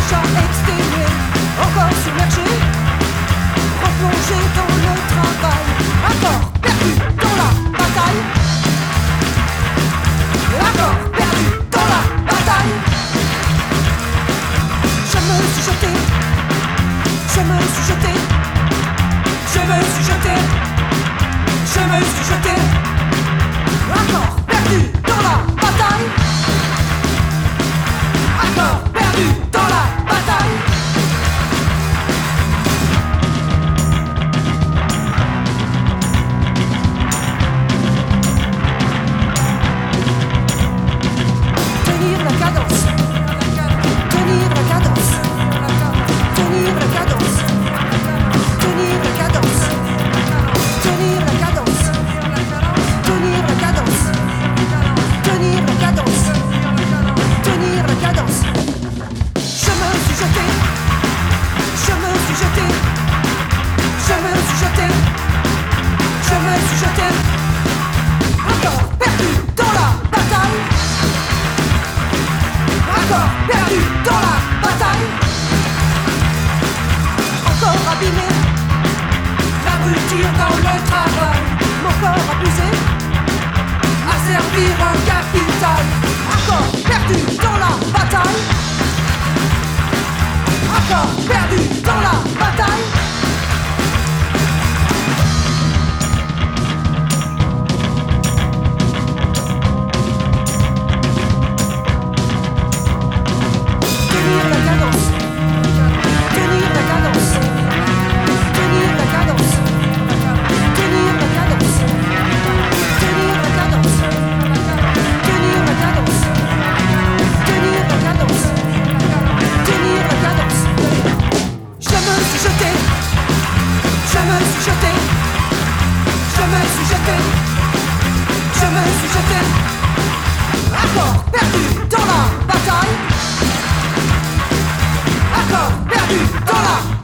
déjà exténué, encore submergé, replongé dans le travail, encore perdu dans la bataille, encore perdu dans la bataille. Je me suis jeté, je me suis jeté, je me suis jeté, je me suis jeté, encore perdu dans la bataille, encore perdu dans la bataille. Tenir la cadence, tenir la cadence, tenir la cadence, tenir la cadence, tenir la cadence, tenir la cadence, tenir la cadence, tenir la cadence. Je me suis jeté, je me suis jeté, je me suis jeté, je me suis jeté, encore perdu dans la bataille, encore perdu dans la bataille, encore abîmé, la rupture dans le travail, mon corps abusé, à servir un capital, encore perdu dans la bataille, encore perdu dans la bataille. Tenir la cadence, tenir la cadence, tenir la cadence, tenir la cadence, tenir la cadence, tenir la cadence, tenir la cadence, tenir la cadence. Je me suis jeté, je me suis jeté, je me suis jeté, je me suis jeté, encore perdu dans la bataille, encore perdu dans la